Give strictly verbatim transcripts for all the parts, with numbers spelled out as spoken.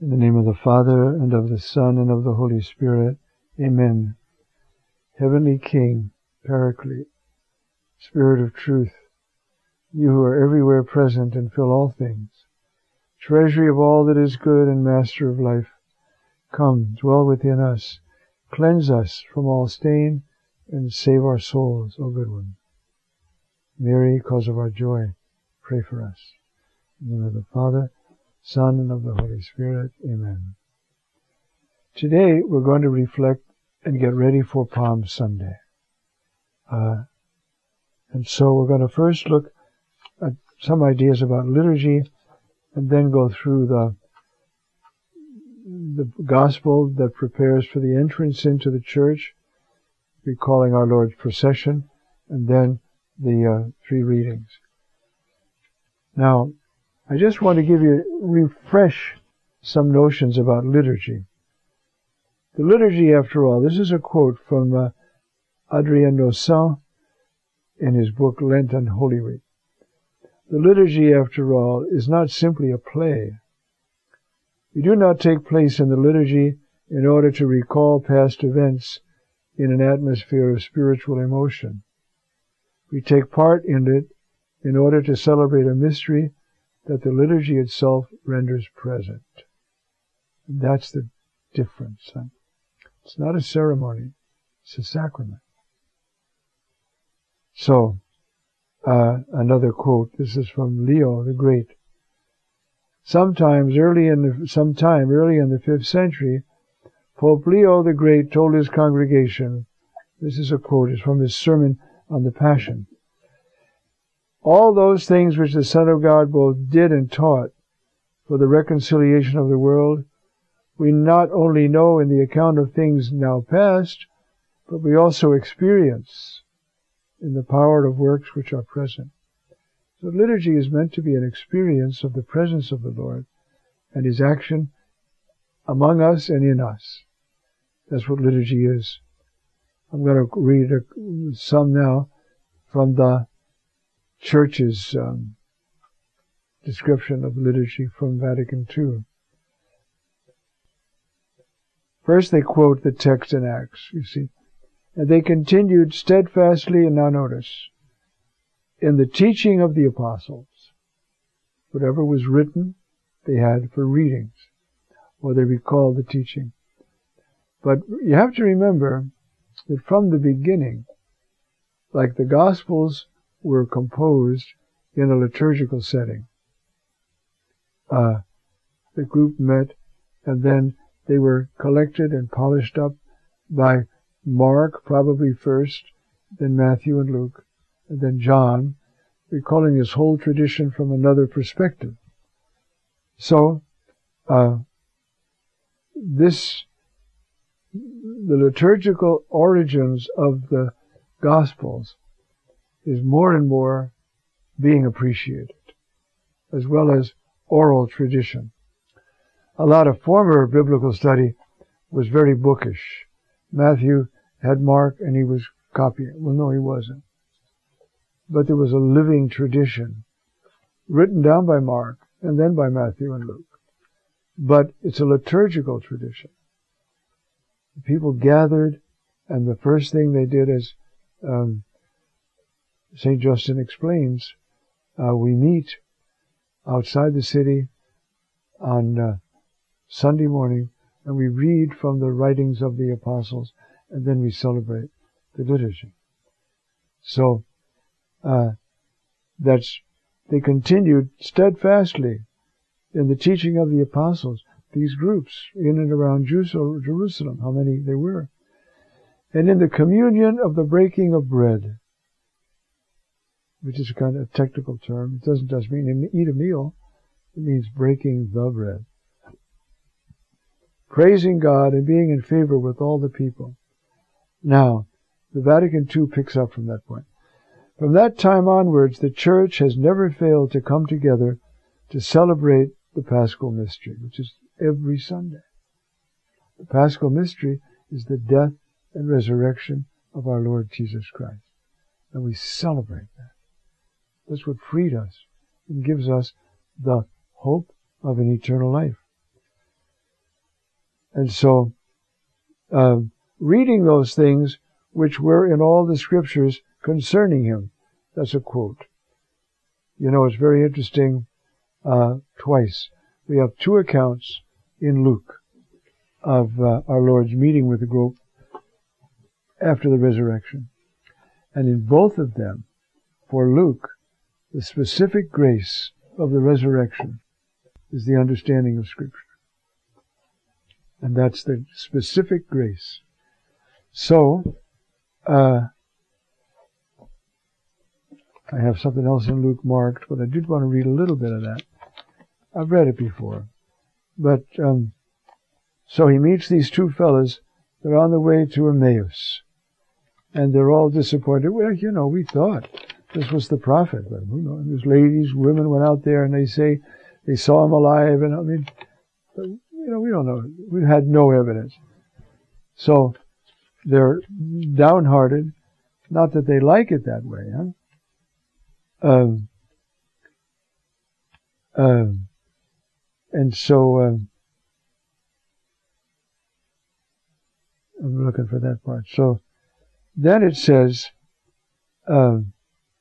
In the name of the Father, and of the Son, and of the Holy Spirit. Amen. Heavenly King, Paraclete, Spirit of truth, you who are everywhere present and fill all things, treasury of all that is good and master of life, come, dwell within us, cleanse us from all stain, and save our souls, O good one. Mary, cause of our joy, pray for us. In the name of the Father, Son, and of the Holy Spirit. Amen. Today we're going to reflect and get ready for Palm Sunday. Uh, and so we're going to first look at some ideas about liturgy and then go through the the gospel that prepares for the entrance into the church, recalling our Lord's procession, and then the uh, three readings. Now, I just want to give you, refresh some notions about liturgy. The liturgy, after all, this is a quote from uh, Adrien Nosson in his book Lent and Holy Week. The liturgy, after all, is not simply a play. We do not take place in the liturgy in order to recall past events in an atmosphere of spiritual emotion. We take part in it in order to celebrate a mystery that the liturgy itself renders present. And that's the difference. Huh? It's not a ceremony, it's a sacrament. So, uh, another quote, this is from Leo the Great. Sometimes early in the, sometime early in the fifth century, Pope Leo the Great told his congregation, this is a quote, it's from his sermon on the Passion, all those things which the Son of God both did and taught for the reconciliation of the world, we not only know in the account of things now past, but we also experience in the power of works which are present. So liturgy is meant to be an experience of the presence of the Lord and His action among us and in us. That's what liturgy is. I'm going to read a, some now from the Church's um, description of liturgy from Vatican Two. First they quote the text in Acts, you see. And they continued steadfastly, and now notice, in the teaching of the apostles. Whatever was written, they had for readings, or they recalled the teaching. But you have to remember that from the beginning, like the Gospels were composed in a liturgical setting. Uh, the group met, and then they were collected and polished up by Mark, probably first, then Matthew and Luke, and then John, recalling his whole tradition from another perspective. So, uh, this, the liturgical origins of the Gospels is more and more being appreciated, as well as oral tradition. A lot of former biblical study was very bookish. Matthew had Mark and he was copying. Well, no, he wasn't. But there was a living tradition written down by Mark and then by Matthew and Luke. But it's a liturgical tradition. The people gathered, and the first thing they did is um, Saint Justin explains, uh, we meet outside the city on uh, Sunday morning, and we read from the writings of the apostles, and then we celebrate the liturgy. So, uh, that's, they continued steadfastly in the teaching of the apostles, these groups in and around Jerusalem, how many they were, and in the communion of the breaking of bread, which is a kind of technical term. It doesn't just mean eat a meal. It means breaking the bread. Praising God and being in favor with all the people. Now, the Vatican Two picks up from that point. From that time onwards, the Church has never failed to come together to celebrate the Paschal Mystery, which is every Sunday. The Paschal Mystery is the death and resurrection of our Lord Jesus Christ. And we celebrate that. That's what freed us and gives us the hope of an eternal life. And so, uh, reading those things which were in all the scriptures concerning him. That's a quote. You know, it's very interesting, uh, twice. We have two accounts in Luke of uh, our Lord's meeting with the group after the resurrection. And in both of them, for Luke, the specific grace of the resurrection is the understanding of Scripture. And that's the specific grace. So, uh, I have something else in Luke marked, but I did want to read a little bit of that. I've read it before. But, um, so he meets these two fellas. They're on the way to Emmaus. And they're all disappointed. Well, you know, we thought this was the prophet. But, you know, these ladies, women went out there and they say they saw him alive. And I mean, you know, we don't know. We had no evidence. So they're downhearted. Not that they like it that way, huh? Um, um, and so, um, I'm looking for that part. So then it says, um,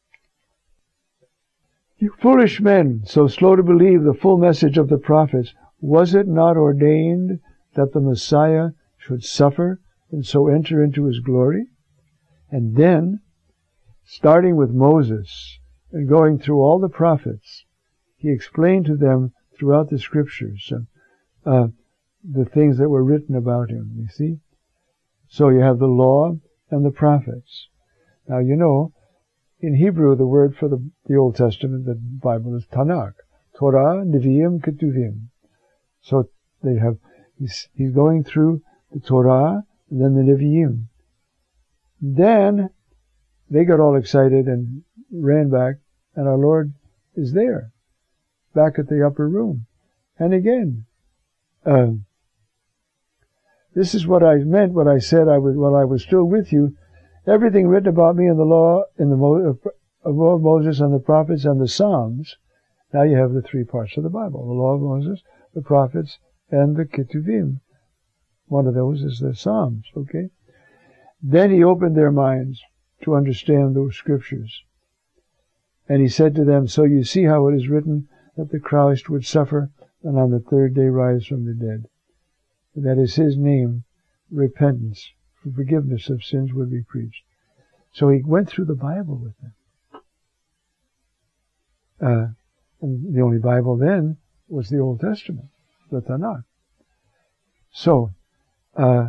you foolish men, so slow to believe the full message of the prophets, was it not ordained that the Messiah should suffer and so enter into his glory? And then, starting with Moses and going through all the prophets, he explained to them throughout the scriptures uh, uh, the things that were written about him, you see? So you have the law and the prophets. Now, you know, in Hebrew, the word for the, the Old Testament, the Bible, is Tanakh. Torah, Nevi'im, Ketuvim. So they have, he's, he's going through the Torah and then the Nevi'im. Then they got all excited and ran back, and our Lord is there, back at the upper room. And again, um, this is what I meant when I said I was, while I was still with you, everything written about me in the law, in the Mo, of Moses and the prophets and the Psalms. Now you have the three parts of the Bible: the law of Moses, the prophets, and the Ketuvim. One of those is the Psalms. Okay. Then he opened their minds to understand those scriptures, and he said to them, "So you see how it is written that the Christ would suffer and on the third day rise from the dead. That is his name, repentance, for forgiveness of sins would be preached." So he went through the Bible with them. Uh, and the only Bible then was the Old Testament, the Tanakh. So, uh,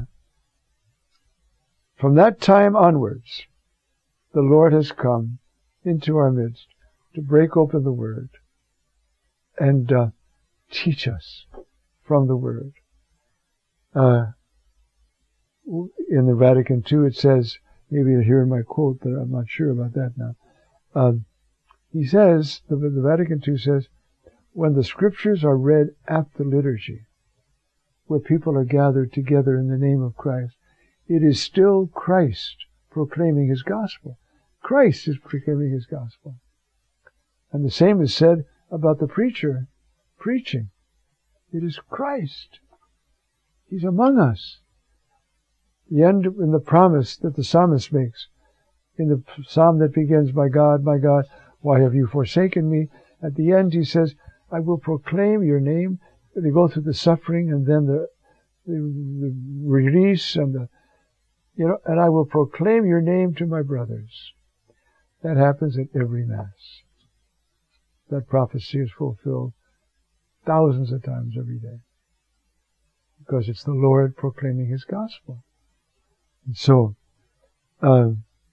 from that time onwards, the Lord has come into our midst to break open the Word and uh, teach us from the Word. Uh, in the Vatican two, it says, maybe you'll hear in my quote, but I'm not sure about that now. Uh, he says, the, the Vatican two says, when the scriptures are read at the liturgy, where people are gathered together in the name of Christ, it is still Christ proclaiming his gospel. Christ is proclaiming his gospel. And the same is said about the preacher preaching. It is Christ. He's among us. The end in the promise that the psalmist makes, in the psalm that begins, "My God, my God, why have you forsaken me?" At the end he says, "I will proclaim your name." They go through the suffering and then the, the, the release and the, you know, and I will proclaim your name to my brothers. That happens at every Mass. That prophecy is fulfilled thousands of times every day. Because it's the Lord proclaiming his gospel. And so, uh,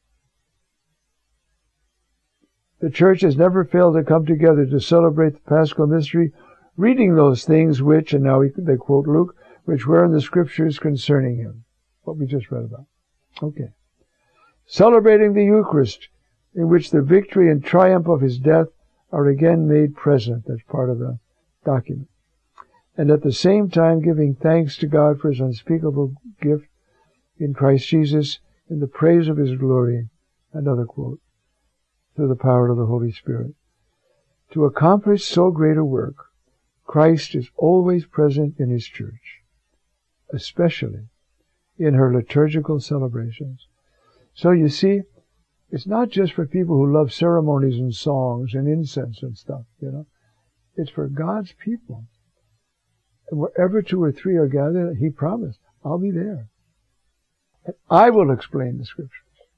the church has never failed to come together to celebrate the Paschal mystery, reading those things which, and now we, they quote Luke, which were in the scriptures concerning him. What we just read about. Okay. Celebrating the Eucharist, in which the victory and triumph of his death are again made present. That's part of the document. And at the same time giving thanks to God for his unspeakable gift in Christ Jesus, in the praise of his glory, another quote, through the power of the Holy Spirit. To accomplish so great a work, Christ is always present in his church. especially in her liturgical celebrations. So you see, it's not just for people who love ceremonies and songs and incense and stuff, you know. It's for God's people. And wherever two or three are gathered, He promised, I'll be there. And I will explain the Scriptures.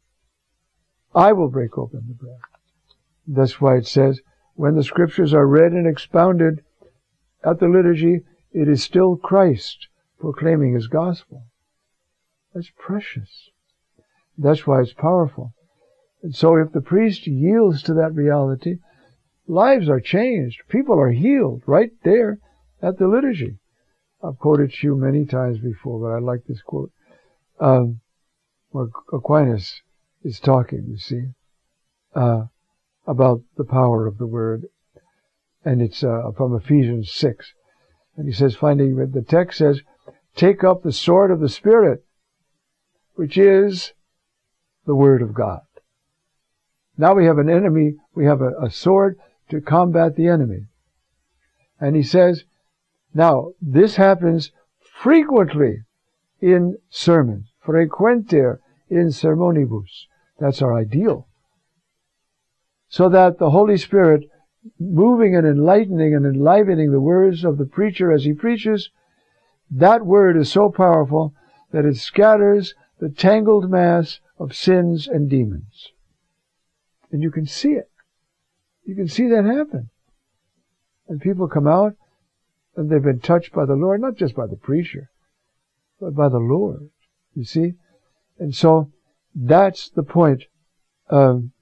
I will break open the bread. That's why it says, when the Scriptures are read and expounded at the liturgy, it is still Christ proclaiming His gospel. That's precious. That's why it's powerful. And so if the priest yields to that reality, lives are changed. People are healed right there at the liturgy. I've quoted to you many times before, but I like this quote. Um, where Aquinas is talking, you see, uh, about the power of the Word. And it's uh, from Ephesians six. And he says, finding that the text says, take up the sword of the Spirit, which is the Word of God. Now we have an enemy, we have a, a sword to combat the enemy. And he says, now, this happens frequently in sermons, frequenter in sermonibus. That's our ideal. So that the Holy Spirit, moving and enlightening and enlivening the words of the preacher as he preaches, that word is so powerful that it scatters the tangled mass of sins and demons. And you can see it. You can see that happen. And people come out and they've been touched by the Lord, not just by the preacher, but by the Lord. You see? And so that's the point. Um,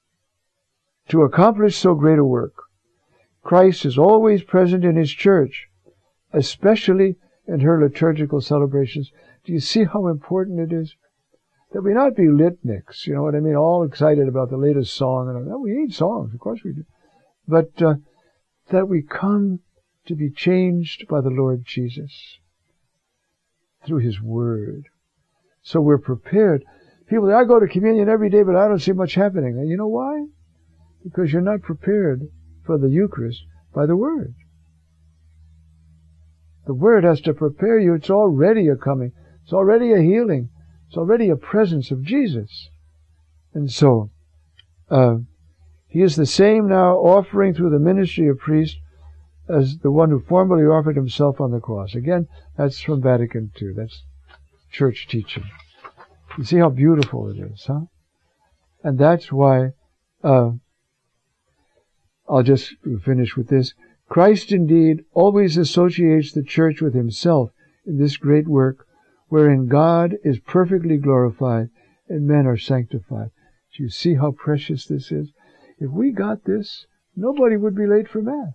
to accomplish so great a work, Christ is always present in His church, especially in her liturgical celebrations. Do you see how important it is? That we not be litniks, you know what I mean, all excited about the latest song. And oh, we need songs, of course we do. But uh, that we come to be changed by the Lord Jesus through His Word. So we're prepared. People say, I go to communion every day, but I don't see much happening. And you know why? Because you're not prepared for the Eucharist by the Word. The Word has to prepare you. It's already a coming. It's already a healing. It's already a presence of Jesus. And so, uh, He is the same now, offering through the ministry of priest as the one who formerly offered Himself on the cross. Again, that's from Vatican Two. That's church teaching. You see how beautiful it is, huh? And that's why, uh, I'll just finish with this. Christ indeed always associates the church with Himself in this great work, wherein God is perfectly glorified and men are sanctified. Do you see how precious this is? If we got this, nobody would be late for Mass,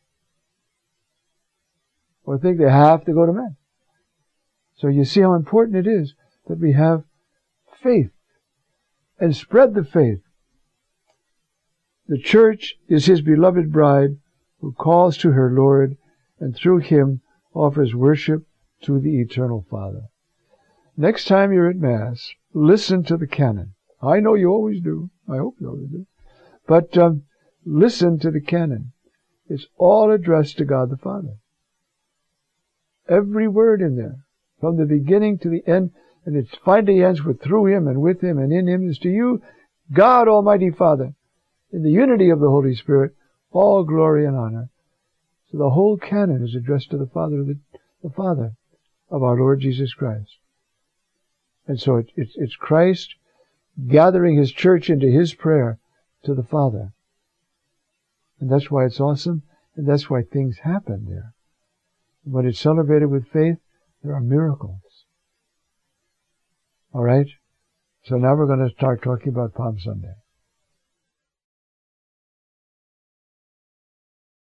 or think they have to go to Mass. So you see how important it is that we have faith and spread the faith. The church is His beloved bride who calls to her Lord and through Him offers worship to the Eternal Father. Next time you're at Mass, listen to the canon. I know you always do. I hope you always do. But um, listen to the canon. It's all addressed to God the Father. Every word in there, from the beginning to the end, and it finally ends with through Him and with Him and in Him, is to you, God Almighty Father, in the unity of the Holy Spirit, all glory and honor. So the whole canon is addressed to the Father, the, the Father of our Lord Jesus Christ. And so it, it, it's Christ gathering His church into His prayer to the Father. And that's why it's awesome, and that's why things happen there. When it's celebrated with faith, there are miracles. All right? So now we're going to start talking about Palm Sunday.